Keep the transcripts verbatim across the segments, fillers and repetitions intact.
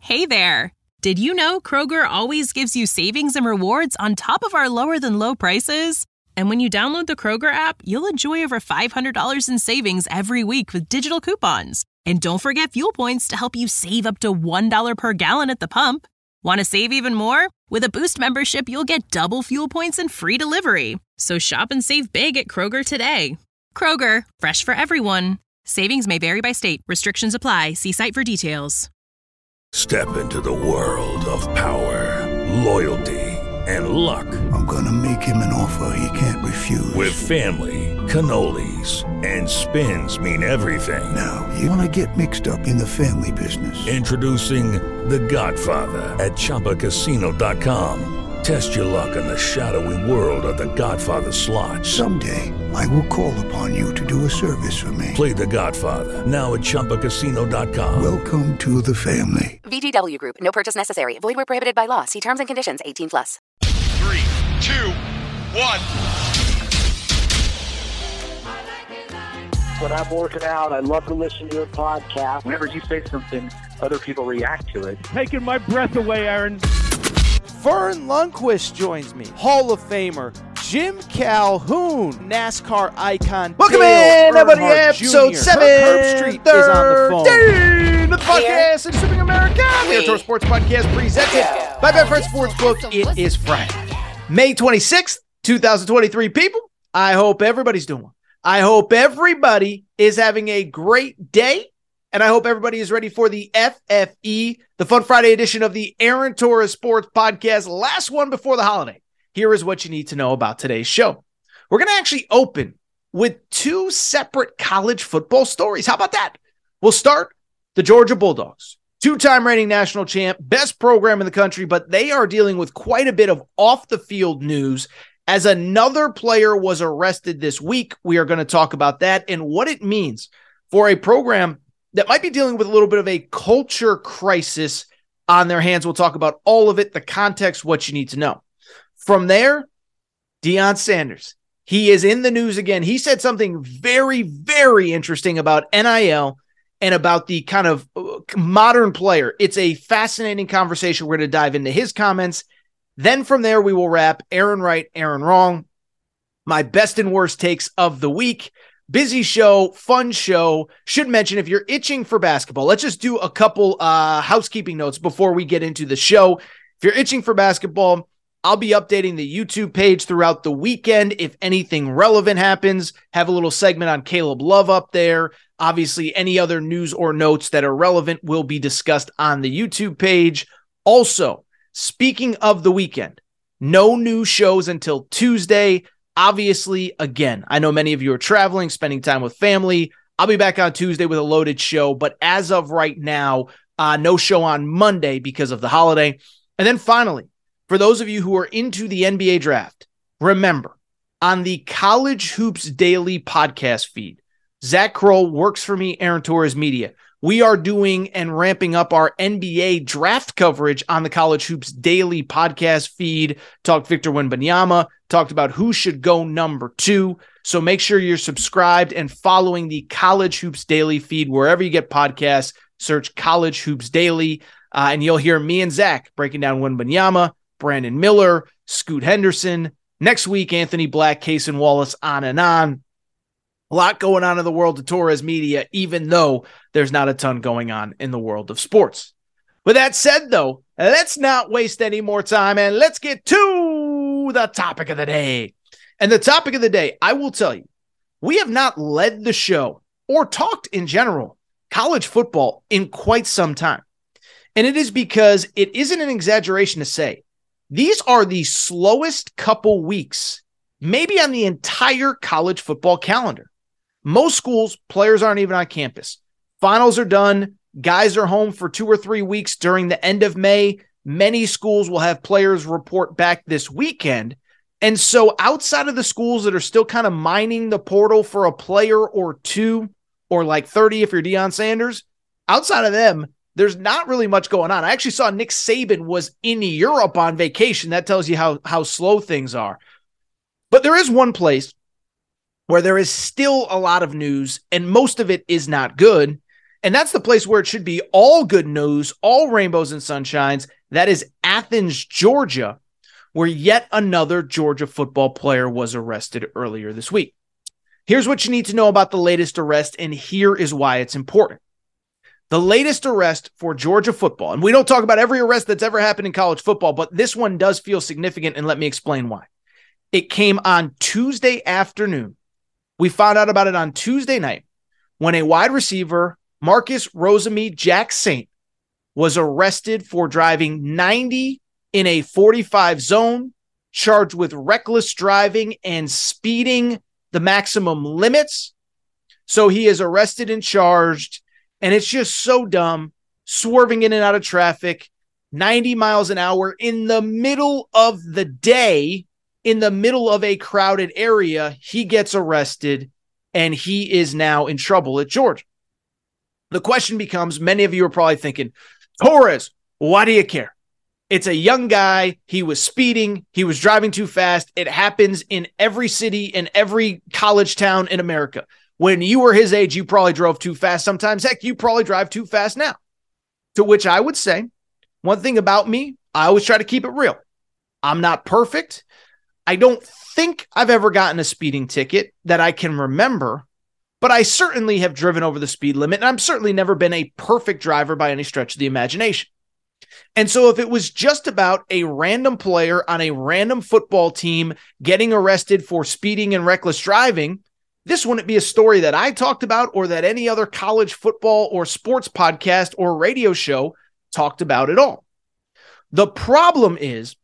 Hey there! Did you know Kroger always gives you savings and rewards on top of our lower-than-low prices? And when you download the Kroger app, you'll enjoy over five hundred dollars in savings every week with digital coupons. And don't forget fuel points to help you save up to one dollar per gallon at the pump. Want to save even more? With a Boost membership, you'll get double fuel points and free delivery. So shop and save big at Kroger today. Kroger, fresh for everyone. Savings may vary by state. Restrictions apply. See site for details. Step into the world of power, loyalty, and luck. I'm gonna make him an offer he can't refuse. With family, cannolis, and spins mean everything. Now, you wanna get mixed up in the family business. Introducing The Godfather at Chumba Casino dot com. Test your luck in the shadowy world of The Godfather slot. Someday, I will call upon you to do a service for me. Play The Godfather, now at Chumba Casino dot com. Welcome to the family. V G W Group. No purchase necessary. Void where prohibited by law. See terms and conditions. eighteen plus. Three, two, one. When I'm working out, I love to listen to your podcast. Whenever you say something, other people react to it. Taking my breath away, Aaron. Vern Lundquist joins me. Hall of Famer Jim Calhoun, NASCAR icon. Welcome Dale in, everybody, Earnhardt episode Junior seven. Herb Street is on the phone. The podcast is Shipping America. The Outdoor Sports Podcast presented by Betfred Sportsbook. It is Friday, May twenty-sixth, twenty twenty-three. People, I hope everybody's doing well. I hope everybody is having a great day. And I hope everybody is ready for the F F E, the Fun Friday edition of the Aaron Torres Sports Podcast, last one before the holiday. Here is what you need to know about today's show. We're going to actually open with two separate college football stories. How about that? We'll start the Georgia Bulldogs, two-time reigning national champ, best program in the country, but they are dealing with quite a bit of off-the-field news as another player was arrested this week. We are going to talk about that and what it means for a program that might be dealing with a little bit of a culture crisis on their hands. We'll talk about all of it, the context, what you need to know. From there, Deion Sanders. He is in the news again. He said something very, very interesting about N I L and about the kind of modern player. It's a fascinating conversation. We're going to dive into his comments. Then from there, we will wrap Aaron Right, Aaron Wrong, my best and worst takes of the week. Busy show, fun show. Should mention, if you're itching for basketball, let's just do a couple uh, housekeeping notes before we get into the show. If you're itching for basketball, I'll be updating the YouTube page throughout the weekend. If anything relevant happens, have a little segment on Caleb Love up there. Obviously, any other news or notes that are relevant will be discussed on the YouTube page. Also, speaking of the weekend, no new shows until Tuesday. Obviously, again, I know many of you are traveling, spending time with family. I'll be back on Tuesday with a loaded show, but as of right now, uh, no show on Monday because of the holiday. And then finally, for those of you who are into the N B A draft, remember, on the College Hoops Daily podcast feed, Zach Kroll works for me, Aaron Torres Media. We are doing and ramping up our N B A draft coverage on the College Hoops Daily podcast feed. Talked Victor Wembanyama, talked about who should go number two. So make sure you're subscribed and following the College Hoops Daily feed wherever you get podcasts. Search College Hoops Daily, uh, and you'll hear me and Zach breaking down Wembanyama, Brandon Miller, Scoot Henderson. Next week, Anthony Black, Cason Wallace, on and on. A lot going on in the world of Torres Media, even though there's not a ton going on in the world of sports. With that said, though, let's not waste any more time and let's get to the topic of the day. And the topic of the day, I will tell you, we have not led the show or talked in general college football in quite some time. And it is because it isn't an exaggeration to say these are the slowest couple weeks, maybe on the entire college football calendar. Most schools, players aren't even on campus. Finals are done. Guys are home for two or three weeks during the end of May. Many schools will have players report back this weekend. And so outside of the schools that are still kind of mining the portal for a player or two, or like thirty if you're Deion Sanders, outside of them, there's not really much going on. I actually saw Nick Saban was in Europe on vacation. That tells you how, how slow things are. But there is one place where there is still a lot of news, and most of it is not good, And that's the place where it should be all good news, all rainbows and sunshines. That is Athens, Georgia, where yet another Georgia football player was arrested earlier this week. Here's what you need to know about the latest arrest, and here is why it's important. The latest arrest for Georgia football, and we don't talk about every arrest that's ever happened in college football, but this one does feel significant, and let me explain why. It came on Tuesday afternoon. We found out about it on Tuesday night when a wide receiver, Marcus Rosemy-Jacksaint, was arrested for driving ninety in a forty-five zone, charged with reckless driving and speeding the maximum limits. So he is arrested and charged, and it's just so dumb, swerving in and out of traffic, ninety miles an hour in the middle of the day, in the middle of a crowded area. He gets arrested, and he is now in trouble at Georgia. The question becomes, many of you are probably thinking, Torres, why do you care? It's a young guy. He was speeding. He was driving too fast. It happens in every city and every college town in America. When you were his age, you probably drove too fast sometimes. Heck, you probably drive too fast now. To which I would say, one thing about me, I always try to keep it real. I'm not perfect. I don't think I've ever gotten a speeding ticket that I can remember, but I certainly have driven over the speed limit, and I've certainly never been a perfect driver by any stretch of the imagination. And so if it was just about a random player on a random football team getting arrested for speeding and reckless driving, this wouldn't be a story that I talked about or that any other college football or sports podcast or radio show talked about at all. The problem is,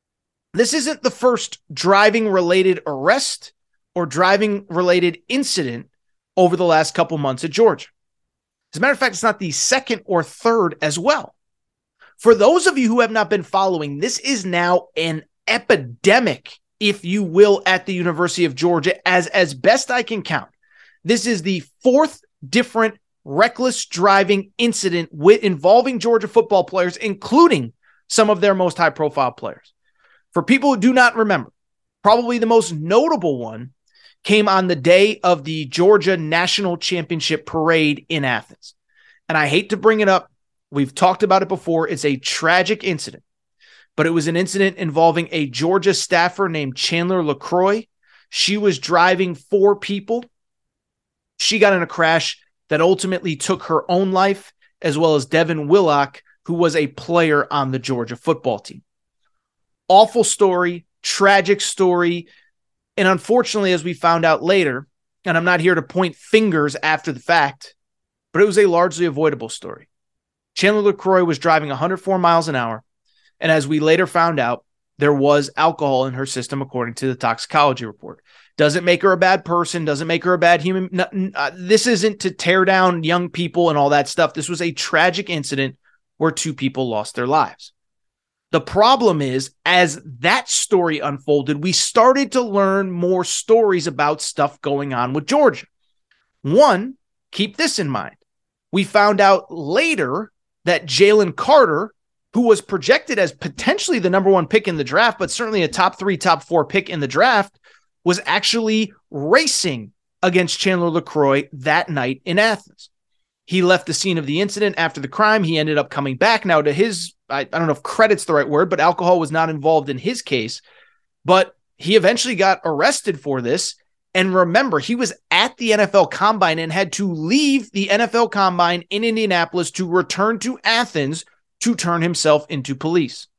this isn't the first driving-related arrest or driving-related incident over the last couple months at Georgia. As a matter of fact, it's not the second or third as well. For those of you who have not been following, this is now an epidemic, if you will, at the University of Georgia, as, as best I can count. This is the fourth different reckless driving incident with involving Georgia football players, including some of their most high-profile players. For people who do not remember, probably the most notable one came on the day of the Georgia National Championship Parade in Athens. And I hate to bring it up. We've talked about it before. It's a tragic incident, but it was an incident involving a Georgia staffer named Chandler LaCroix. She was driving four people. She got in a crash that ultimately took her own life, as well as Devin Willock, who was a player on the Georgia football team. Awful story, tragic story. And unfortunately, as we found out later, and I'm not here to point fingers after the fact, but it was a largely avoidable story. Chandler LaCroix was driving one hundred four miles an hour. And as we later found out, there was alcohol in her system, according to the toxicology report. Doesn't make her a bad person. Doesn't make her a bad human. No, uh, this isn't to tear down young people and all that stuff. This was a tragic incident where two people lost their lives. The problem is, as that story unfolded, we started to learn more stories about stuff going on with Georgia. One, keep this in mind. We found out later that Jalen Carter, who was projected as potentially the number one pick in the draft, but certainly a top three, top four pick in the draft, was actually racing against Chandler LaCroix that night in Athens. He left the scene of the incident after the crime. He ended up coming back. Now, to his, I, I don't know if credit's the right word, but alcohol was not involved in his case. But he eventually got arrested for this. And remember, he was at the N F L Combine and had to leave the N F L Combine in Indianapolis to return to Athens to turn himself into police.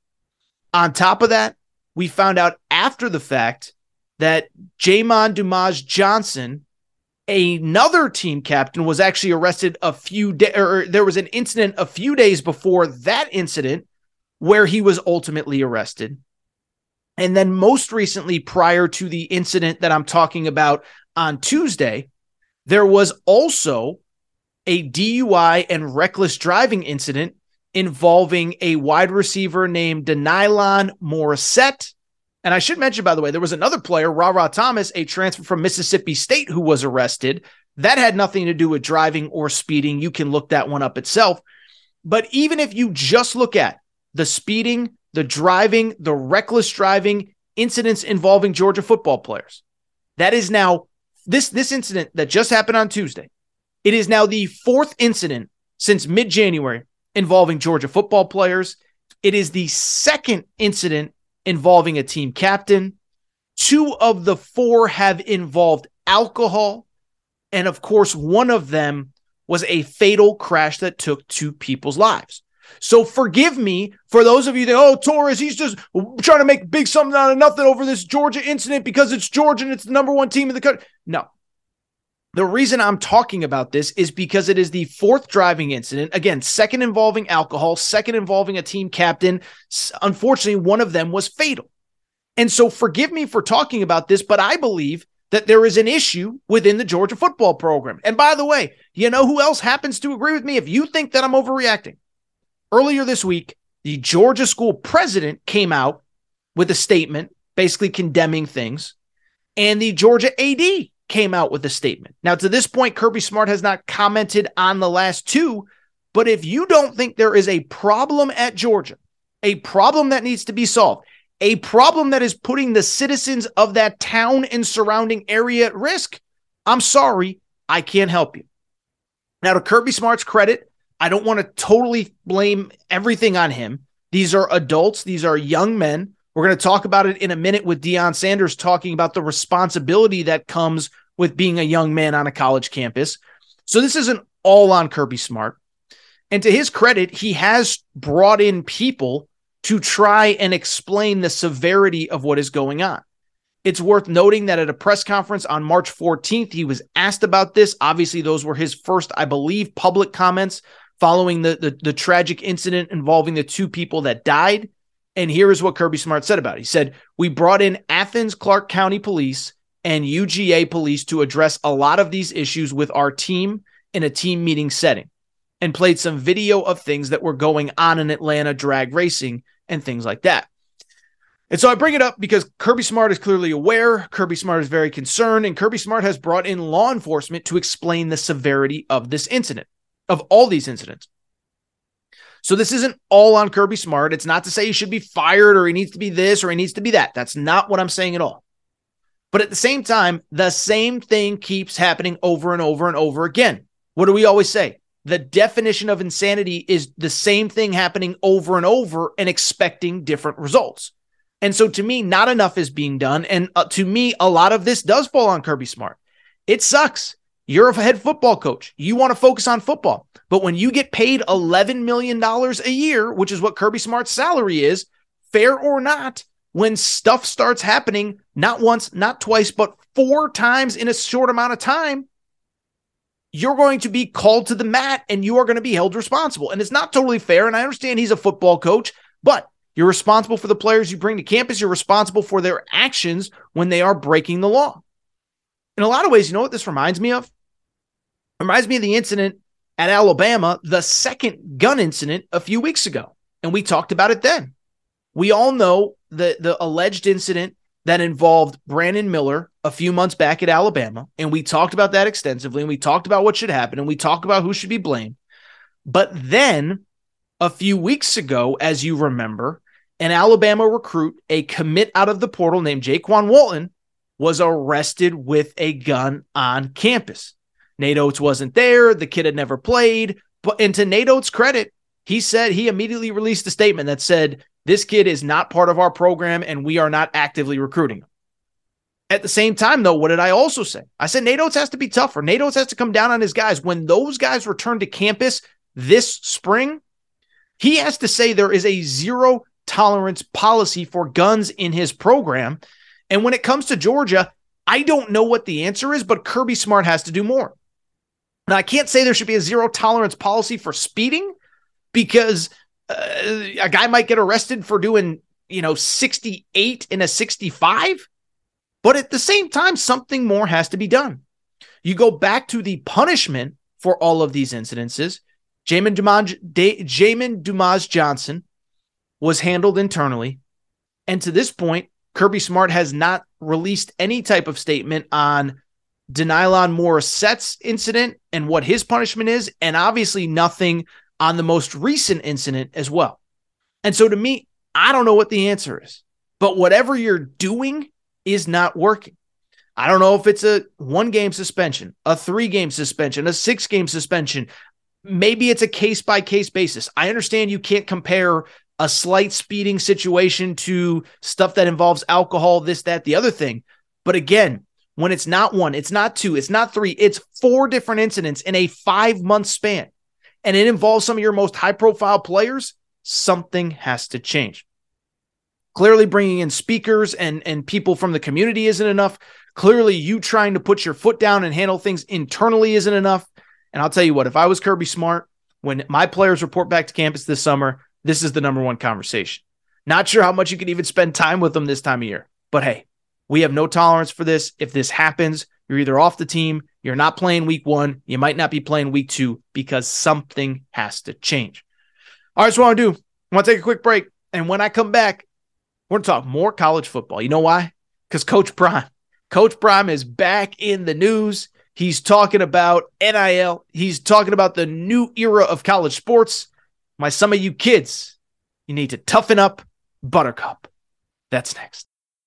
On top of that, we found out after the fact that Jamon Dumas-Johnson, another team captain, was actually arrested a few days, or there was an incident a few days before that incident where he was ultimately arrested. And then most recently, prior to the incident that I'm talking about on Tuesday, there was also a D U I and reckless driving incident involving a wide receiver named Denylon Morissette. And I should mention, by the way, there was another player, Ra-Ra Thomas, a transfer from Mississippi State, who was arrested. That had nothing to do with driving or speeding. You can look that one up itself. But even if you just look at the speeding, the driving, the reckless driving incidents involving Georgia football players, that is now, this, this incident that just happened on Tuesday It is now the fourth incident since mid-January involving Georgia football players. It is the second incident involving a team captain. Two of the four have involved alcohol. And of course, one of them was a fatal crash that took two people's lives. So forgive me for those of you that, oh, Torres, he's just trying to make big something out of nothing over this Georgia incident because it's Georgia and it's the number one team in the country. No. The reason I'm talking about this is because it is the fourth driving incident. Again, second involving alcohol, second involving a team captain. Unfortunately, one of them was fatal. And so forgive me for talking about this, but I believe that there is an issue within the Georgia football program. And by the way, you know who else happens to agree with me? If you think that I'm overreacting, earlier this week, the Georgia school president came out with a statement basically condemning things, and the Georgia A D came out with a statement. Now, to this point, Kirby Smart has not commented on the last two, but if you don't think there is a problem at Georgia, a problem that needs to be solved, a problem that is putting the citizens of that town and surrounding area at risk, I'm sorry, I can't help you. Now, to Kirby Smart's credit, I don't want to totally blame everything on him. These are adults. These are young men. We're going to talk about it in a minute with Deion Sanders talking about the responsibility that comes with being a young man on a college campus. So this isn't all on Kirby Smart. And to his credit, he has brought in people to try and explain the severity of what is going on. It's worth noting that at a press conference on March fourteenth, he was asked about this. Obviously, those were his first, I believe, public comments following the, the, the tragic incident involving the two people that died. And here is what Kirby Smart said about it. He said, "We brought in Athens Clarke County Police and U G A Police to address a lot of these issues with our team in a team meeting setting, and played some video of things that were going on in Atlanta, drag racing and things like that." And so I bring it up because Kirby Smart is clearly aware. Kirby Smart is very concerned, and Kirby Smart has brought in law enforcement to explain the severity of this incident, of all these incidents. So this isn't all on Kirby Smart. It's not to say he should be fired or he needs to be this or he needs to be that. That's not what I'm saying at all. But at the same time, the same thing keeps happening over and over and over again. What do we always say? The definition of insanity is the same thing happening over and over and expecting different results. And so to me, not enough is being done. And uh, to me, a lot of this does fall on Kirby Smart. It sucks. You're a head football coach. You want to focus on football. But when you get paid eleven million dollars a year, which is what Kirby Smart's salary is, fair or not, when stuff starts happening, not once, not twice, but four times in a short amount of time, you're going to be called to the mat and you are going to be held responsible. And it's not totally fair. And I understand he's a football coach, but you're responsible for the players you bring to campus. You're responsible for their actions when they are breaking the law. In a lot of ways, you know what this reminds me of? It reminds me of the incident at Alabama, the second gun incident a few weeks ago. And we talked about it then. We all know the, the alleged incident that involved Brandon Miller a few months back at Alabama. And we talked about that extensively. And we talked about what should happen. And we talked about who should be blamed. But then a few weeks ago, as you remember, an Alabama recruit, a commit out of the portal named Jaquan Walton, was arrested with a gun on campus. Nate Oates wasn't there. The kid had never played. But and to Nate Oates' credit, he said he immediately released a statement that said, this kid is not part of our program and we are not actively recruiting him. At the same time, though, what did I also say? I said Nate Oates has to be tougher. Nate Oates has to come down on his guys. When those guys return to campus this spring, he has to say there is a zero tolerance policy for guns in his program. And when it comes to Georgia, I don't know what the answer is, but Kirby Smart has to do more. Now, I can't say there should be a zero tolerance policy for speeding because uh, a guy might get arrested for doing, you know, sixty-eight in a sixty-five. But at the same time, something more has to be done. You go back to the punishment for all of these incidences. Jamin Dumas, Jamin Dumas Johnson was handled internally. And to this point, Kirby Smart has not released any type of statement on Denylon Morissette's incident and what his punishment is, and obviously nothing on the most recent incident as well. And so to me, I don't know what the answer is, but whatever you're doing is not working. I don't know if it's a one-game suspension, a three-game suspension, a six-game suspension. Maybe it's a case-by-case basis. I understand you can't compare a slight speeding situation to stuff that involves alcohol, this, that, the other thing. But again, when it's not one, it's not two, it's not three, it's four different incidents in a five-month span, and it involves some of your most high-profile players, something has to change. Clearly bringing in speakers and, and people from the community isn't enough. Clearly you trying to put your foot down and handle things internally isn't enough. And I'll tell you what, if I was Kirby Smart, when my players report back to campus this summer, this is the number one conversation. Not sure how much you can even spend time with them this time of year. But hey, we have no tolerance for this. If this happens, you're either off the team, you're not playing week one, you might not be playing week two because something has to change. All right, so what I want to do, I want to take a quick break. And when I come back, we're going to talk more college football. You know why? Because Coach Prime. Coach Prime is back in the news. He's talking about N I L. He's talking about the new era of college sports. My, some of you kids, you need to toughen up, Buttercup. That's next.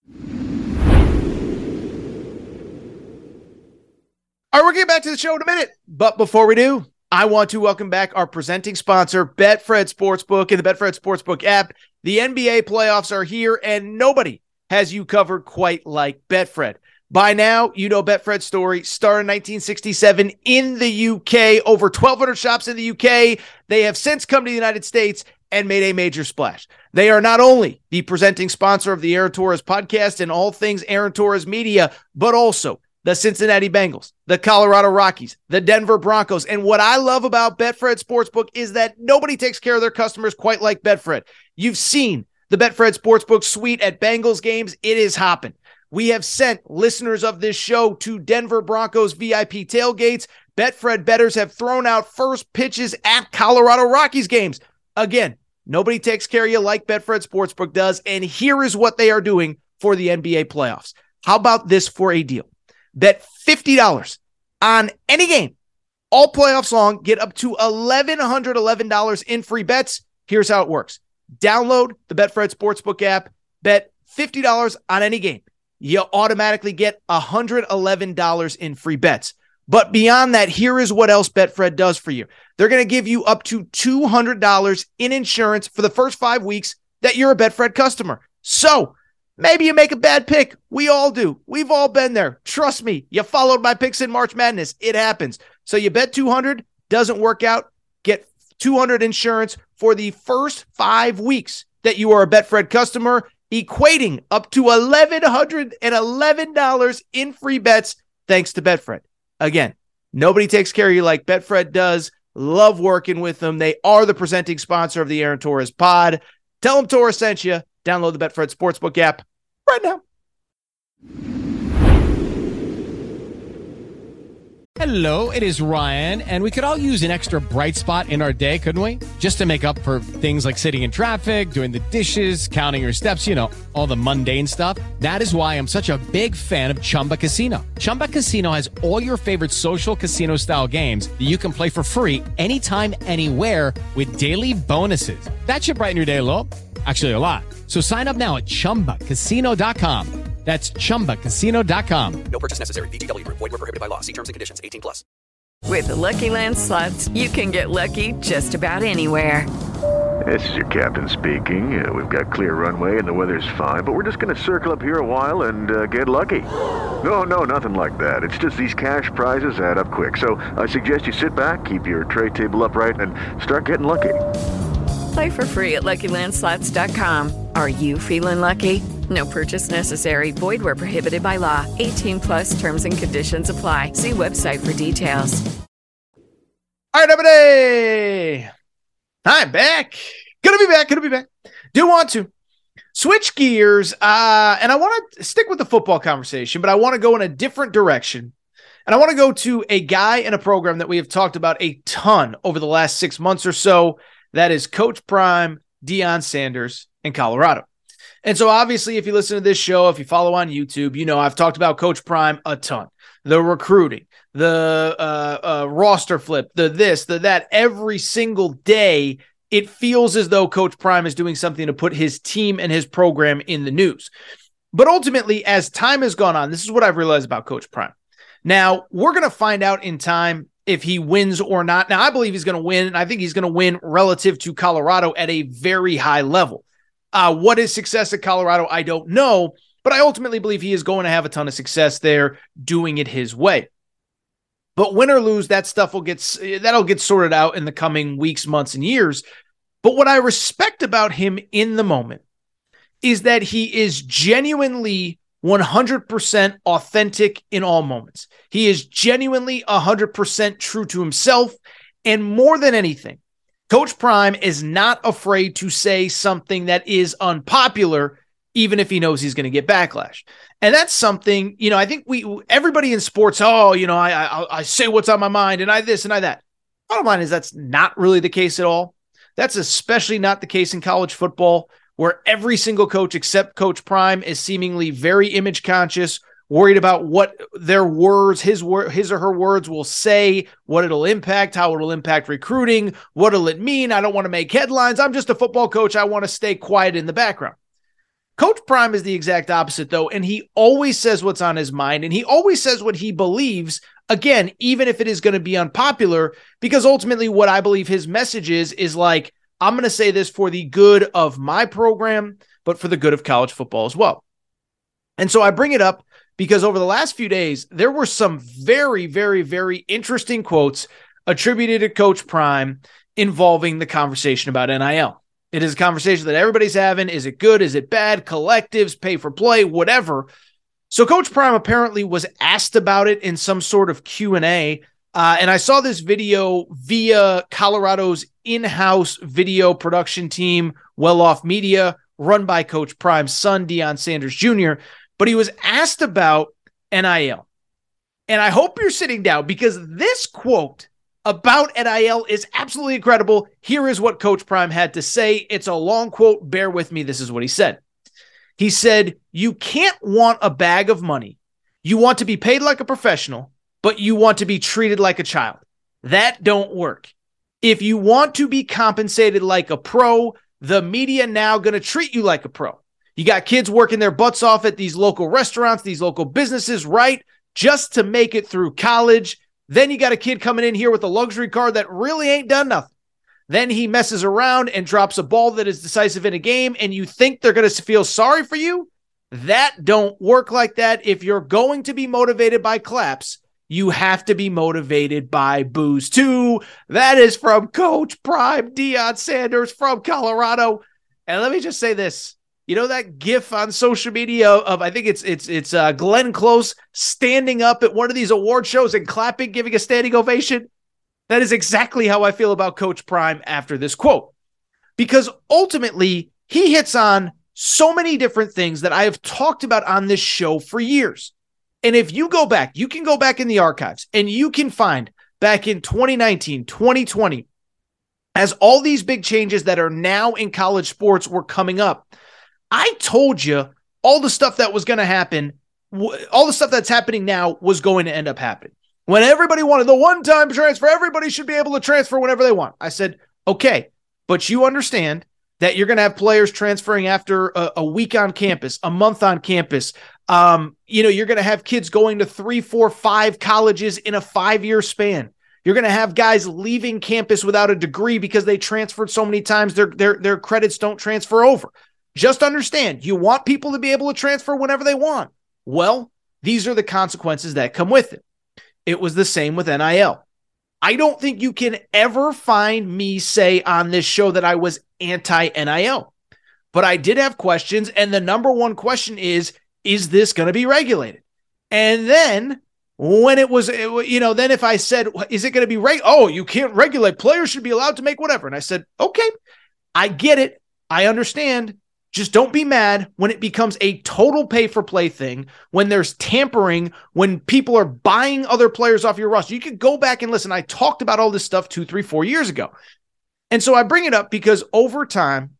All right, we're getting back to the show in a minute. But before we do, I want to welcome back our presenting sponsor, Betfred Sportsbook, and the Betfred Sportsbook app. The N B A playoffs are here, and nobody has you covered quite like Betfred. By now, you know Betfred's story. Started in nineteen sixty-seven in the U K. Over twelve hundred shops in the U K. They have since come to the United States and made a major splash. They are not only the presenting sponsor of the Aaron Torres podcast and all things Aaron Torres media, but also the Cincinnati Bengals, the Colorado Rockies, the Denver Broncos. And what I love about Betfred Sportsbook is that nobody takes care of their customers quite like Betfred. You've seen the Betfred Sportsbook suite at Bengals games. It is hopping. We have sent listeners of this show to Denver Broncos V I P tailgates. Betfred bettors have thrown out first pitches at Colorado Rockies games. Again, nobody takes care of you like Betfred Sportsbook does. And here is what they are doing for the N B A playoffs. How about this for a deal? Bet fifty dollars on any game all playoffs long. Get up to one thousand one hundred eleven dollars in free bets. Here's how it works. Download the Betfred Sportsbook app. Bet fifty dollars on any game. You automatically get one hundred eleven dollars in free bets. But beyond that, here is what else Betfred does for you. They're going to give you up to two hundred dollars in insurance for the first five weeks that you're a Betfred customer. So maybe you make a bad pick. We all do. We've all been there. Trust me. You followed my picks in March Madness. It happens. So you bet two hundred, doesn't work out. Get two hundred insurance for the first five weeks that you are a Betfred customer, equating up to one thousand one hundred eleven dollars in free bets thanks to Betfred. Again, nobody takes care of you like Betfred does. Love working with them. They are the presenting sponsor of the Aaron Torres pod. Tell them Torres sent you. Download the Betfred Sportsbook app right now. Hello, it is Ryan, and we could all use an extra bright spot in our day, couldn't we? Just to make up for things like sitting in traffic, doing the dishes, counting your steps, you know, all the mundane stuff. That is why I'm such a big fan of Chumba Casino. Chumba Casino has all your favorite social casino-style games that you can play for free anytime, anywhere with daily bonuses. That should brighten your day a little. Actually, a lot. So sign up now at chumba casino dot com. That's chumba casino dot com. No purchase necessary. V G W Group. Void where prohibited by law. See terms and conditions. eighteen plus. With the Lucky Land Slots, you can get lucky just about anywhere. This is your captain speaking. Uh, we've got clear runway and the weather's fine, but we're just going to circle up here a while and uh, get lucky. No, no, nothing like that. It's just these cash prizes add up quick. So I suggest you sit back, keep your tray table upright, and start getting lucky. Play for free at Lucky Land Slots dot com. Are you feeling lucky? No purchase necessary. Void where prohibited by law. eighteen plus terms and conditions apply. See website for details. All right, everybody. I'm back. Gonna be back. Gonna be back. Do want to switch gears. Uh, and I want to stick with the football conversation, but I want to go in a different direction. And I want to go to a guy in a program that we have talked about a ton over the last six months or so. That is Coach Prime, Deion Sanders in Colorado. And so obviously, if you listen to this show, if you follow on YouTube, you know I've talked about Coach Prime a ton. The recruiting, the uh, uh, roster flip, the this, the that. Every single day, it feels as though Coach Prime is doing something to put his team and his program in the news. But ultimately, as time has gone on, this is what I've realized about Coach Prime. Now, we're going to find out in time if he wins or not. Now, I believe he's going to win, and I think he's going to win relative to Colorado at a very high level. Uh, what is success at Colorado? I don't know, but I ultimately believe he is going to have a ton of success there doing it his way. But win or lose, that stuff will get, that'll get sorted out in the coming weeks, months, and years. But what I respect about him in the moment is that he is genuinely one hundred percent authentic in all moments. He is genuinely one hundred percent true to himself. And more than anything, Coach Prime is not afraid to say something that is unpopular, even if he knows he's going to get backlash. And that's something, you know, I think we, everybody in sports, oh, you know, I, I, I say what's on my mind and I this and I that. Bottom line is that's not really the case at all. That's especially not the case in college football, where every single coach except Coach Prime is seemingly very image conscious, worried about what their words, his word, his or her words will say, what it'll impact, how it'll impact recruiting, what'll it mean? I don't want to make headlines. I'm just a football coach. I want to stay quiet in the background. Coach Prime is the exact opposite, though, and he always says what's on his mind, and he always says what he believes, again, even if it is going to be unpopular, because ultimately what I believe his message is, is like, I'm going to say this for the good of my program, but for the good of college football as well. And so I bring it up because over the last few days, there were some very, very, very interesting quotes attributed to Coach Prime involving the conversation about N I L. It is a conversation that everybody's having. Is it good? Is it bad? Collectives, pay for play, whatever. So Coach Prime apparently was asked about it in some sort of Q and A. Uh, and I saw this video via Colorado's in-house video production team, Well Off Media, run by Coach Prime's son, Deion Sanders Junior But he was asked about N I L. And I hope you're sitting down because this quote about N I L is absolutely incredible. Here is what Coach Prime had to say. It's a long quote. Bear with me. This is what he said. He said, "You can't want a bag of money. You want to be paid like a professional, but you want to be treated like a child. That don't work. If you want to be compensated like a pro, the media now going to treat you like a pro. You got kids working their butts off at these local restaurants, these local businesses, right? Just to make it through college. Then you got a kid coming in here with a luxury car that really ain't done nothing. Then he messes around and drops a ball that is decisive in a game, and you think they're going to feel sorry for you? That don't work like that. If you're going to be motivated by claps, you have to be motivated by boos too." That is from Coach Prime, Deion Sanders from Colorado. And let me just say this. You know that gif on social media of, I think it's it's it's uh, Glenn Close standing up at one of these award shows and clapping, giving a standing ovation? That is exactly how I feel about Coach Prime after this quote. Because ultimately, he hits on so many different things that I have talked about on this show for years. And if you go back, you can go back in the archives and you can find back in twenty nineteen, twenty twenty, as all these big changes that are now in college sports were coming up, I told you all the stuff that was going to happen, all the stuff that's happening now was going to end up happening. When everybody wanted the one-time transfer, everybody should be able to transfer whenever they want. I said, okay, but you understand that you're going to have players transferring after a, a week on campus, a month on campus. Um, you know, you're going to have kids going to three, four, five colleges in a five-year span. You're going to have guys leaving campus without a degree because they transferred so many times their, their, their credits don't transfer over. Just understand, you want people to be able to transfer whenever they want. Well, these are the consequences that come with it. It was the same with N I L. I don't think you can ever find me say on this show that I was anti-N I L. But I did have questions, and the number one question is, is this going to be regulated? And then when it was, you know, then if I said, is it going to be reg? Oh, you can't regulate. Players should be allowed to make whatever. And I said, okay, I get it. I understand. Just don't be mad when it becomes a total pay-for-play thing, when there's tampering, when people are buying other players off your roster. You could go back and listen. I talked about all this stuff two, three, four years ago. And so I bring it up because over time,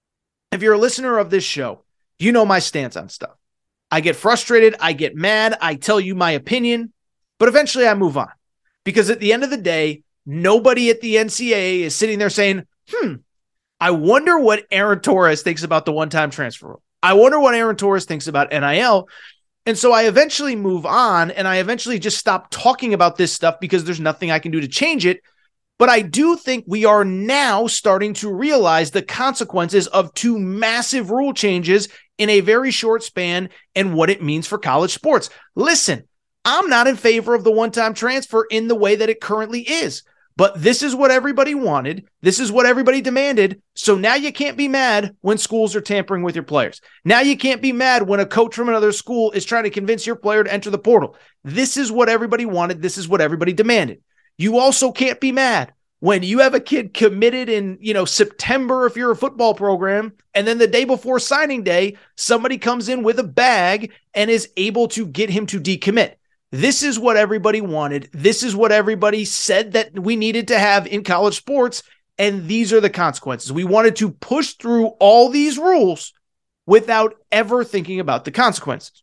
if you're a listener of this show, you know my stance on stuff. I get frustrated. I get mad. I tell you my opinion, but eventually I move on. Because at the end of the day, nobody at the N C double A is sitting there saying, hmm, I wonder what Aaron Torres thinks about the one-time transfer rule. I wonder what Aaron Torres thinks about N I L. And so I eventually move on, and I eventually just stop talking about this stuff because there's nothing I can do to change it. But I do think we are now starting to realize the consequences of two massive rule changes in a very short span and what it means for college sports. Listen, I'm not in favor of the one-time transfer in the way that it currently is, but this is what everybody wanted. This is what everybody demanded. So now you can't be mad when schools are tampering with your players. Now you can't be mad when a coach from another school is trying to convince your player to enter the portal. This is what everybody wanted. This is what everybody demanded. You also can't be mad when you have a kid committed in, you know, September if you're a football program, and then the day before signing day, somebody comes in with a bag and is able to get him to decommit. This is what everybody wanted. This is what everybody said that we needed to have in college sports, and these are the consequences. We wanted to push through all these rules without ever thinking about the consequences.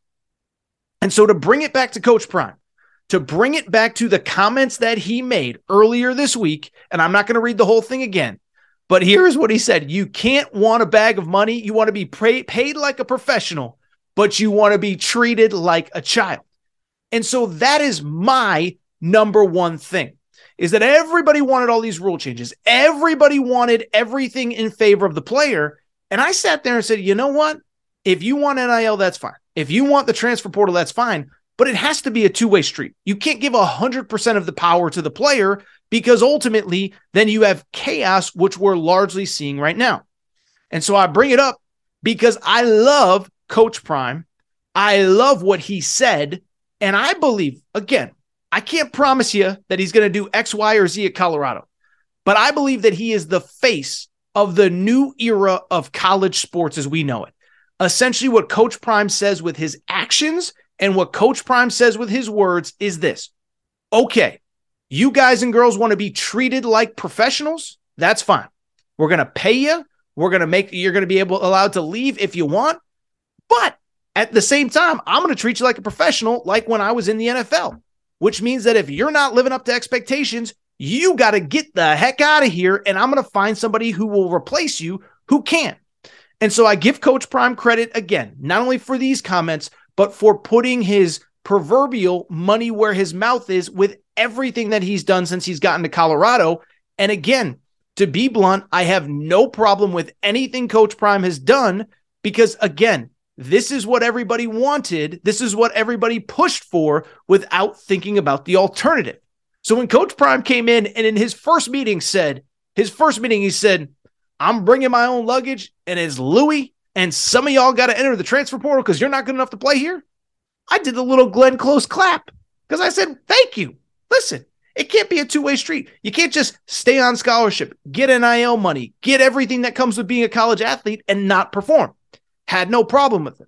And so to bring it back to Coach Prime, to bring it back to the comments that he made earlier this week, and I'm not going to read the whole thing again, but here's what he said. You can't want a bag of money. You want to be pay- paid like a professional, but you want to be treated like a child. And so that is my number one thing, is that everybody wanted all these rule changes. Everybody wanted everything in favor of the player. And I sat there and said, you know what? If you want N I L, that's fine. If you want the transfer portal, that's fine. But it has to be a two-way street. You can't give one hundred percent of the power to the player, because ultimately then you have chaos, which we're largely seeing right now. And so I bring it up because I love Coach Prime. I love what he said. And I believe, again, I can't promise you that he's going to do X, Y, or Z at Colorado, but I believe that he is the face of the new era of college sports as we know it. Essentially, what Coach Prime says with his actions and what Coach Prime says with his words is this. Okay, you guys and girls want to be treated like professionals? That's fine. We're going to pay you. We're going to make, you're going to be able allowed to leave if you want. But at the same time, I'm going to treat you like a professional, like when I was in the N F L, which means that if you're not living up to expectations, you got to get the heck out of here. And I'm going to find somebody who will replace you who can. And so I give Coach Prime credit again, not only for these comments, but for putting his proverbial money where his mouth is with everything that he's done since he's gotten to Colorado. And again, to be blunt, I have no problem with anything Coach Prime has done because, again, this is what everybody wanted. This is what everybody pushed for without thinking about the alternative. So when Coach Prime came in and in his first meeting said, his first meeting, he said, I'm bringing my own luggage and it's Louis and some of y'all got to enter the transfer portal because you're not good enough to play here. I did the little Glenn Close clap because I said, thank you. Listen, it can't be a two-way street. You can't just stay on scholarship, get N I L money, get everything that comes with being a college athlete and not perform. Had no problem with it.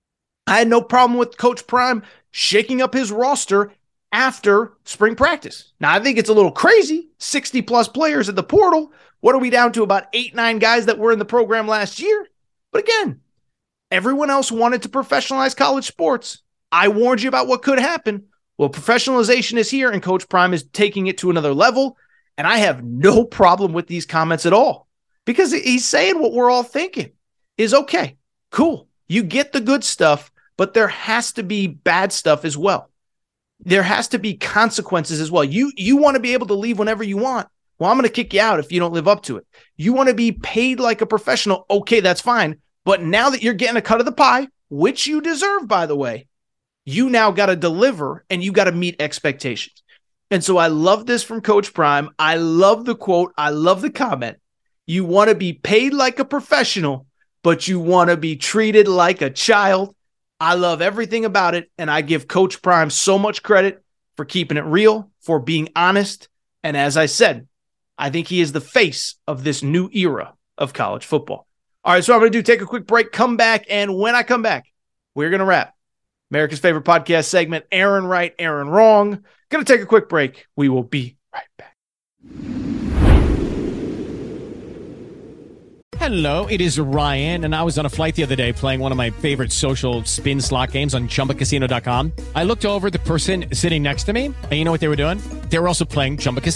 I had no problem with Coach Prime shaking up his roster after spring practice. Now, I think it's a little crazy. sixty plus players at the portal. What are we down to? About eight, nine guys that were in the program last year. But again, everyone else wanted to professionalize college sports. I warned you about what could happen. Well, professionalization is here and Coach Prime is taking it to another level. And I have no problem with these comments at all because he's saying what we're all thinking is okay. Cool. You get the good stuff, but there has to be bad stuff as well. There has to be consequences as well. You, you want to be able to leave whenever you want. Well, I'm going to kick you out if you don't live up to it. You want to be paid like a professional. Okay, that's fine. But now that you're getting a cut of the pie, which you deserve, by the way, you now got to deliver and you got to meet expectations. And so I love this from Coach Prime. I love the quote. I love the comment. You want to be paid like a professional, but you want to be treated like a child. I love everything about it, and I give Coach Prime so much credit for keeping it real, for being honest, and as I said, I think he is the face of this new era of college football. All right, so I'm going to do take a quick break, come back, and when I come back, we're going to wrap America's favorite podcast segment, Aaron Right, Aaron Wrong. Going to take a quick break. We will be right back. Hello, it is Ryan, and I was on a flight the other day playing one of my favorite social spin slot games on Chumba Casino dot com. I looked over at the person sitting next to me, and you know what they were doing? They were also playing Chumba Casino.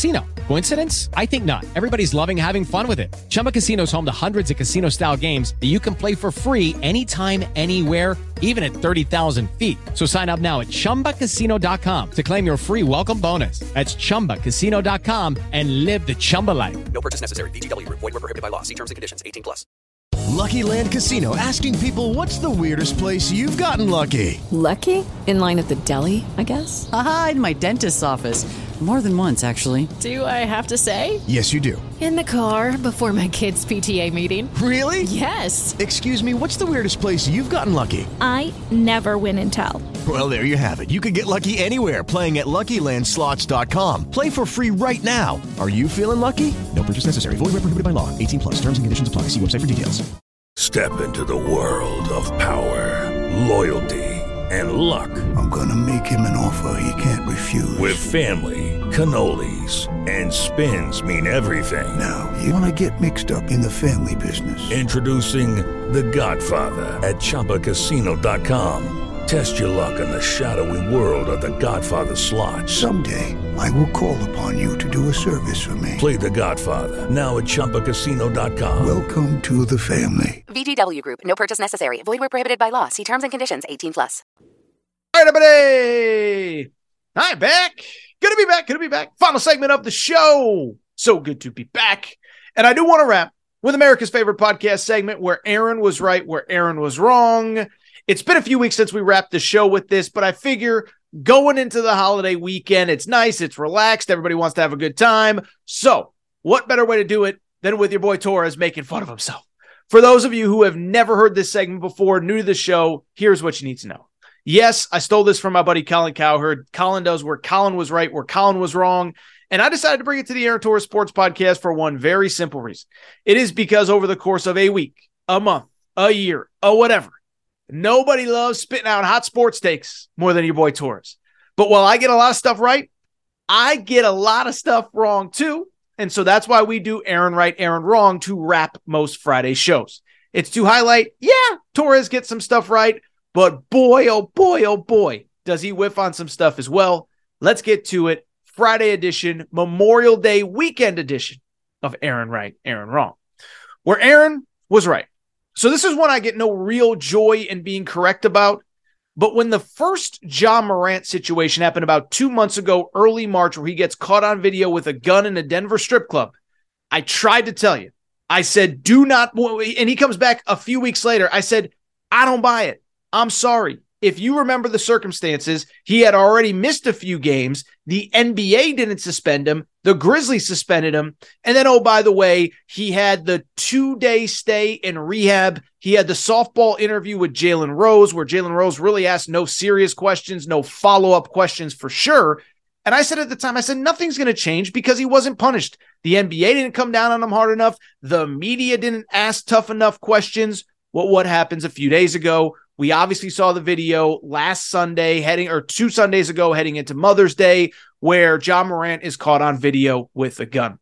Coincidence? I think not. Everybody's loving having fun with it. Chumba Casino is home to hundreds of casino-style games that you can play for free anytime, anywhere, even at thirty thousand feet. So sign up now at chumba casino dot com to claim your free welcome bonus. That's chumba casino dot com and live the Chumba life. No purchase necessary. V G W. Void where prohibited by law. See terms and conditions. eighteen plus. Lucky Land Casino, asking people, what's the weirdest place you've gotten lucky? Lucky? In line at the deli, I guess? Aha, in my dentist's office. More than once, actually. Do I have to say? Yes, you do. In the car before my kids' P T A meeting. Really? Yes. Excuse me, what's the weirdest place you've gotten lucky? I never win and tell. Well, there you have it. You can get lucky anywhere, playing at Lucky Land Slots dot com. Play for free right now. Are you feeling lucky? No purchase necessary. Void where prohibited by law. eighteen plus. Terms and conditions apply. See website for details. Step into the world of power, loyalty, and luck. I'm gonna make him an offer he can't refuse. With family, cannolis, and spins mean everything. Now, you wanna get mixed up in the family business. Introducing The Godfather at Chumba Casino dot com. Test your luck in the shadowy world of The Godfather slot. Someday, I will call upon you to do a service for me. Play The Godfather, now at Chumba Casino dot com. Welcome to the family. V G W Group. No purchase necessary. Void where prohibited by law. See terms and conditions. eighteen plus. All right, everybody. Hi, back. Good to be back. Good to be back. Final segment of the show. So good to be back. And I do want to wrap with America's favorite podcast segment where Aaron was right, where Aaron was wrong. It's been a few weeks since we wrapped the show with this, but I figure going into the holiday weekend, it's nice, it's relaxed, everybody wants to have a good time. So what better way to do it than with your boy Torres making fun of himself? For those of you who have never heard this segment before, new to the show, here's what you need to know. Yes, I stole this from my buddy Colin Cowherd. Colin does where Colin was right, where Colin was wrong. And I decided to bring it to the Aaron Torres Sports Podcast for one very simple reason. It is because over the course of a week, a month, a year, or whatever, nobody loves spitting out hot sports takes more than your boy Torres. But while I get a lot of stuff right, I get a lot of stuff wrong too. And so that's why we do Aaron Right, Aaron Wrong to wrap most Friday shows. It's to highlight, yeah, Torres gets some stuff right, but boy, oh boy, oh boy, does he whiff on some stuff as well. Let's get to it. Friday edition, Memorial Day weekend edition of Aaron Right, Aaron Wrong, where Aaron was right. So this is one I get no real joy in being correct about. But when the first Ja Morant situation happened about two months ago, early March, where he gets caught on video with a gun in a Denver strip club, I tried to tell you. I said, do not, and he comes back a few weeks later. I said, I don't buy it. I'm sorry. If you remember the circumstances, he had already missed a few games. The N B A didn't suspend him. The Grizzlies suspended him. And then, oh, by the way, he had the two-day stay in rehab. He had the softball interview with Jalen Rose, where Jalen Rose really asked no serious questions, no follow-up questions for sure. And I said at the time, I said, nothing's going to change because he wasn't punished. The N B A didn't come down on him hard enough. The media didn't ask tough enough questions. Well, what happens a few days ago? We obviously saw the video last Sunday heading or two Sundays ago heading into Mother's Day where Ja Morant is caught on video with a gun.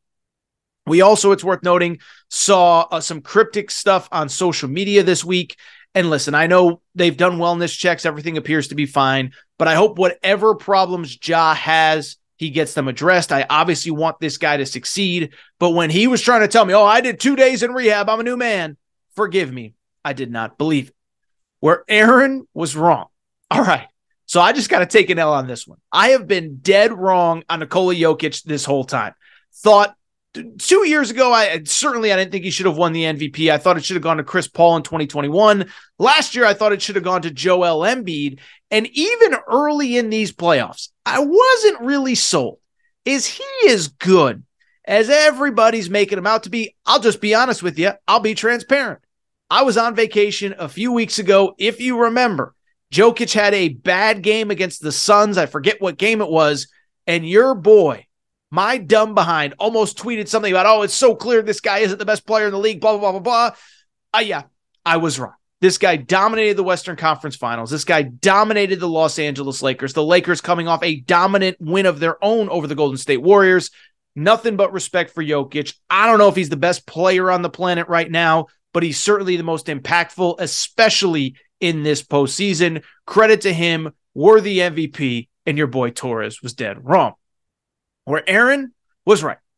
We also, it's worth noting, saw uh, some cryptic stuff on social media this week. And listen, I know they've done wellness checks. Everything appears to be fine. But I hope whatever problems Ja has, he gets them addressed. I obviously want this guy to succeed. But when he was trying to tell me, oh, I did two days in rehab, I'm a new man, forgive me, I did not believe it. Where Aaron was wrong. All right. So I just got to take an L on this one. I have been dead wrong on Nikola Jokic this whole time. Thought two years ago, I certainly I didn't think he should have won the M V P. I thought it should have gone to Chris Paul in twenty twenty-one. Last year, I thought it should have gone to Joel Embiid. And even early in these playoffs, I wasn't really sold. Is he as good as everybody's making him out to be? I'll just be honest with you. I'll be transparent. I was on vacation a few weeks ago. If you remember, Jokic had a bad game against the Suns. I forget what game it was. And your boy, my dumb behind, almost tweeted something about, oh, it's so clear this guy isn't the best player in the league, blah, blah, blah, blah, blah. Uh, yeah, I was wrong. This guy dominated the Western Conference Finals. This guy dominated the Los Angeles Lakers. The Lakers coming off a dominant win of their own over the Golden State Warriors. Nothing but respect for Jokic. I don't know if he's the best player on the planet right now, but he's certainly the most impactful, especially in this postseason. Credit to him, worthy M V P, and your boy Torres was dead wrong. Where Aaron was right.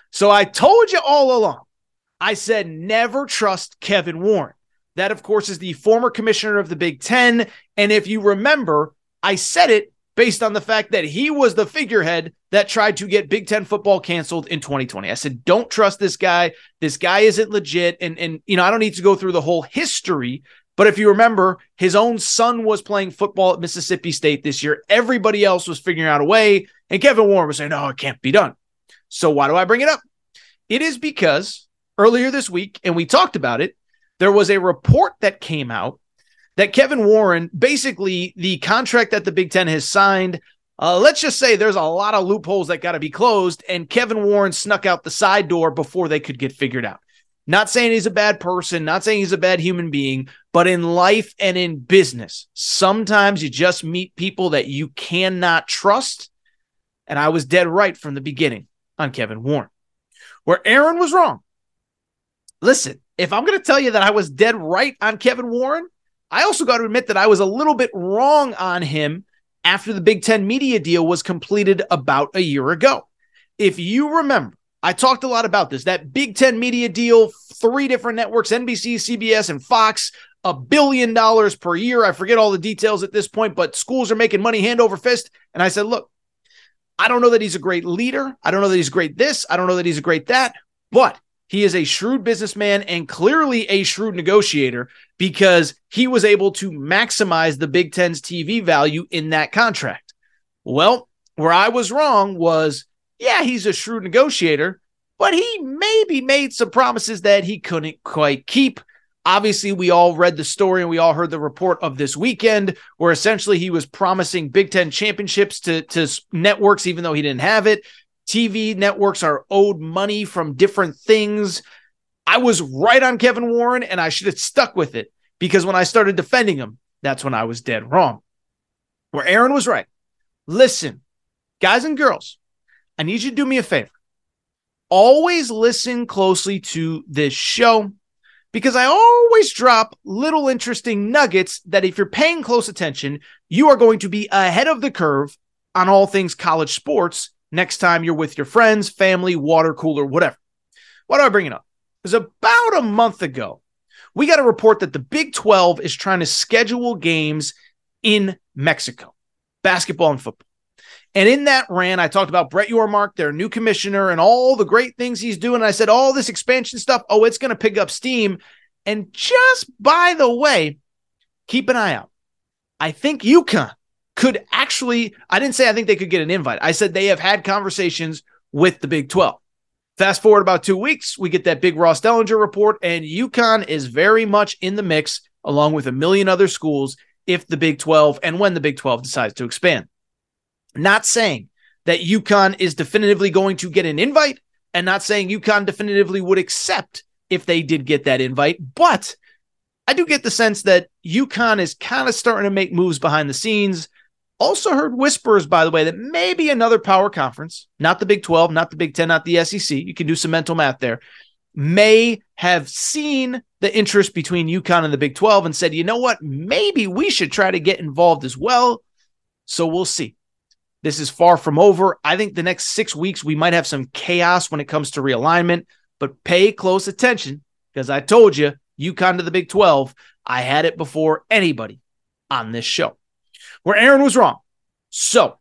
So I told you all along, I said never trust Kevin Warren. That, of course, is the former commissioner of the Big Ten. And if you remember, I said it based on the fact that he was the figurehead that tried to get Big Ten football canceled in twenty twenty. I said, don't trust this guy. This guy isn't legit. And, and you know, I don't need to go through the whole history, but if you remember, his own son was playing football at Mississippi State this year. Everybody else was figuring out a way, and Kevin Warren was saying, no, it can't be done. So why do I bring it up? It is because earlier this week, and we talked about it, there was a report that came out that Kevin Warren, basically the contract that the Big Ten has signed, uh, let's just say there's a lot of loopholes that got to be closed, and Kevin Warren snuck out the side door before they could get figured out. Not saying he's a bad person, not saying he's a bad human being, but in life and in business, sometimes you just meet people that you cannot trust, and I was dead right from the beginning on Kevin Warren. Where Aaron was wrong. Listen, if I'm going to tell you that I was dead right on Kevin Warren, I also got to admit that I was a little bit wrong on him after the Big Ten media deal was completed about a year ago. If you remember, I talked a lot about this, that Big Ten media deal, three different networks, N B C, C B S, and Fox, a billion dollars per year. I forget all the details at this point, but schools are making money hand over fist. And I said, look, I don't know that he's a great leader. I don't know that he's great this. I don't know that he's a great that, but he is a shrewd businessman and clearly a shrewd negotiator because he was able to maximize the Big Ten's T V value in that contract. Well, where I was wrong was, yeah, he's a shrewd negotiator, but he maybe made some promises that he couldn't quite keep. Obviously, we all read the story and we all heard the report of this weekend where essentially he was promising Big Ten championships to, to networks, even though he didn't have it. T V networks are owed money from different things. I was right on Kevin Warren, and I should have stuck with it because when I started defending him, that's when I was dead wrong. Where Aaron was right. Listen, guys and girls, I need you to do me a favor. Always listen closely to this show because I always drop little interesting nuggets that if you're paying close attention, you are going to be ahead of the curve on all things college sports next time you're with your friends, family, water cooler, whatever. Why do I bring it up? It was about a month ago. We got a report that the Big twelve is trying to schedule games in Mexico, basketball and football. And in that rant, I talked about Brett Yormark, their new commissioner, and all the great things he's doing. I said, all this expansion stuff, oh, it's going to pick up steam. And just by the way, keep an eye out. I think UConn could actually, I didn't say I think they could get an invite. I said they have had conversations with the Big twelve. Fast forward about two weeks, we get that big Ross Dellinger report, and UConn is very much in the mix, along with a million other schools, if the Big twelve and when the Big twelve decides to expand. Not saying that UConn is definitively going to get an invite, and not saying UConn definitively would accept if they did get that invite, but I do get the sense that UConn is kind of starting to make moves behind the scenes. Also heard whispers, by the way, that maybe another power conference, not the Big twelve, not the Big Ten, not the S E C, you can do some mental math there, may have seen the interest between UConn and the Big twelve and said, you know what, maybe we should try to get involved as well. So we'll see. This is far from over. I think the next six weeks, we might have some chaos when it comes to realignment, but pay close attention because I told you, UConn to the Big twelve, I had it before anybody on this show. Where Aaron was wrong. So,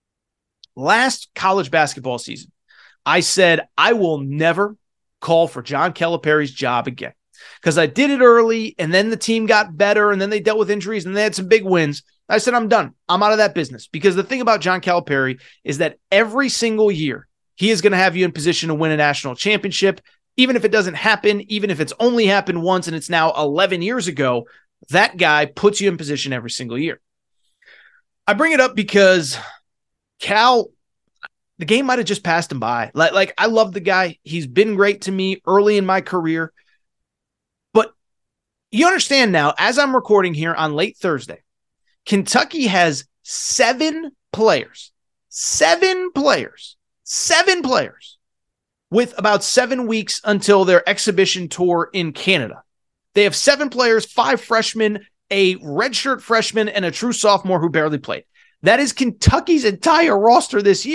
last college basketball season, I said I will never call for John Calipari's job again because I did it early and then the team got better and then they dealt with injuries and they had some big wins. I said, I'm done. I'm out of that business because the thing about John Calipari is that every single year he is going to have you in position to win a national championship. Even if it doesn't happen, even if it's only happened once and it's now eleven years ago, that guy puts you in position every single year. I bring it up because Cal, the game might have just passed him by. Like, like I love the guy. He's been great to me early in my career. But you understand now, as I'm recording here on late Thursday, Kentucky has seven players, seven players, seven players with about seven weeks until their exhibition tour in Canada. They have seven players, five freshmen, a redshirt freshman, and a true sophomore who barely played. That is Kentucky's entire roster this year,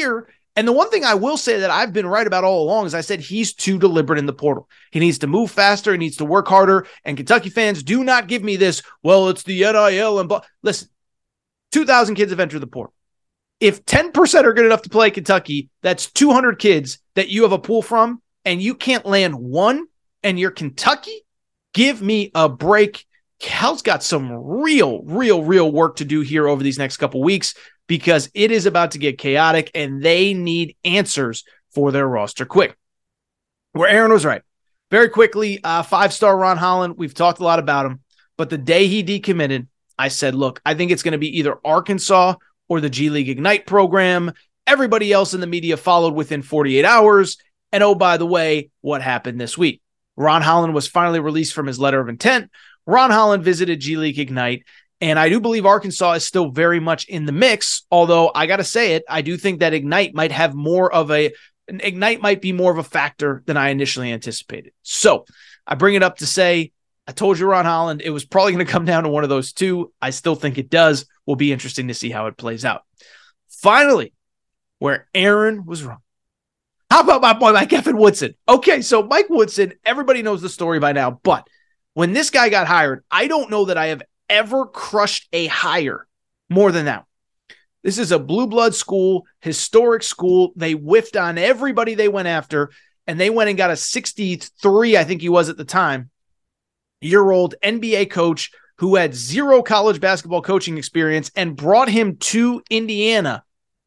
And the one thing I will say that I've been right about all along is I said he's too deliberate in the portal. He needs to move faster. He needs to work harder. And Kentucky fans, do not give me this, well, it's the N I L and blah. Listen, two thousand kids have entered the portal. If ten percent are good enough to play Kentucky, that's two hundred kids that you have a pool from, and you can't land one, and you're Kentucky? Give me a break. Cal's got some real, real, real work to do here over these next couple weeks, because it is about to get chaotic and they need answers for their roster quick. Where Aaron was right. Very quickly, uh, five-star Ron Holland, we've talked a lot about him, but the day he decommitted, I said, look, I think it's going to be either Arkansas or the G League Ignite program. Everybody else in the media followed within forty-eight hours. And oh, by the way, what happened this week? Ron Holland was finally released from his letter of intent. Ron Holland visited G League Ignite. And I do believe Arkansas is still very much in the mix, although I got to say it, I do think that Ignite might have more of a, Ignite might be more of a factor than I initially anticipated. So I bring it up to say, I told you, Ron Holland, it was probably going to come down to one of those two. I still think it does. Will be interesting to see how it plays out. Finally, where Aaron was wrong. How about my boy, Mike Evan Woodson? Okay, so Mike Woodson, everybody knows the story by now, but when this guy got hired, I don't know that I have ever crushed a hire more than that. This is a blue blood school, historic school. They whiffed on everybody they went after, and they went and got a sixty-three, I think he was at the time, year-old N B A coach who had zero college basketball coaching experience and brought him to Indiana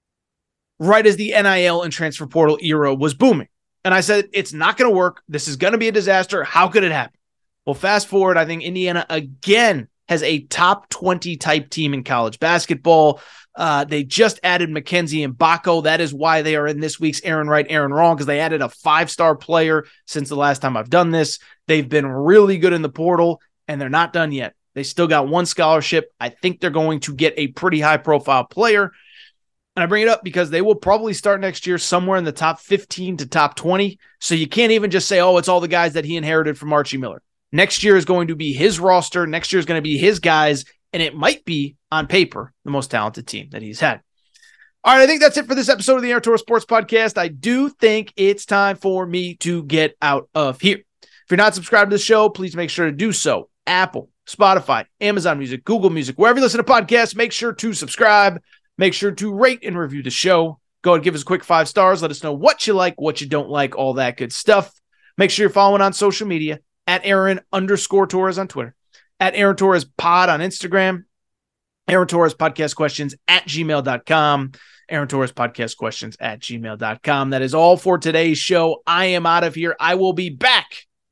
right as the N I L and transfer portal era was booming. And I said, it's not going to work. This is going to be a disaster. How could it happen? Well, fast forward, I think Indiana again has a top twenty type team in college basketball. Uh, they just added Mackenzie Mbako. That is why they are in this week's Aaron Right, Aaron Wrong, because they added a five-star player since the last time I've done this. They've been really good in the portal, and they're not done yet. They still got one scholarship. I think they're going to get a pretty high-profile player. And I bring it up because they will probably start next year somewhere in the top fifteen to top twenty. So you can't even just say, oh, it's all the guys that he inherited from Archie Miller. Next year is going to be his roster. Next year is going to be his guys. And it might be, on paper, the most talented team that he's had. All right, I think that's it for this episode of the Aaron Torres Sports Podcast. I do think it's time for me to get out of here. If you're not subscribed to the show, please make sure to do so. Apple, Spotify, Amazon Music, Google Music, wherever you listen to podcasts, make sure to subscribe. Make sure to rate and review the show. Go and give us a quick five stars. Let us know what you like, what you don't like, all that good stuff. Make sure you're following on social media at Aaron underscore Torres on Twitter, at Aaron Torres Pod on Instagram, Aaron Torres Podcast Questions at gmail dot com, Aaron Torres Podcast Questions at gmail dot com. That is all for today's show. I am out of here. I will be back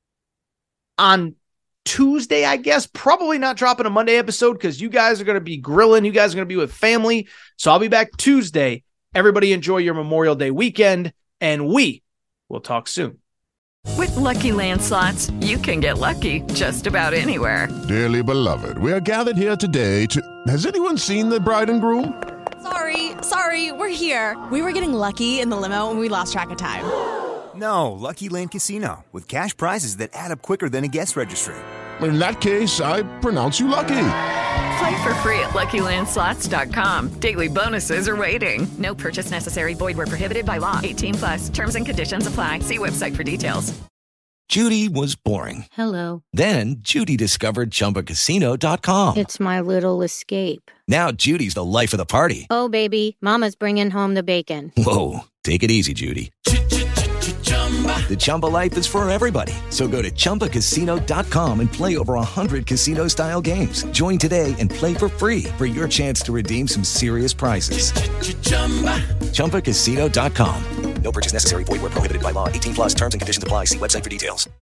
on Tuesday, I guess. Probably not dropping a Monday episode because you guys are going to be grilling. You guys are going to be with family. So I'll be back Tuesday. Everybody enjoy your Memorial Day weekend, and we will talk soon. With Lucky Land Slots, you can get lucky just about anywhere. Dearly beloved, we are gathered here today to... Has anyone seen the bride and groom? Sorry, sorry, we're here. We were getting lucky in the limo and we lost track of time. No, Lucky Land Casino, with cash prizes that add up quicker than a guest registry. In that case, I pronounce you lucky. Play for free at Lucky Land Slots dot com. Daily bonuses are waiting. No purchase necessary. Void where prohibited by law. eighteen plus. Terms and conditions apply. See website for details. Judy was boring. Hello. Then Judy discovered Chumba Casino dot com. It's my little escape. Now Judy's the life of the party. Oh, baby, mama's bringing home the bacon. Whoa, take it easy, Judy. The Chumba life is for everybody. So go to Chumba Casino dot com and play over one hundred casino-style games. Join today and play for free for your chance to redeem some serious prizes. Chumba Casino dot com. No purchase necessary. Void where prohibited by law. eighteen plus terms and conditions apply. See website for details.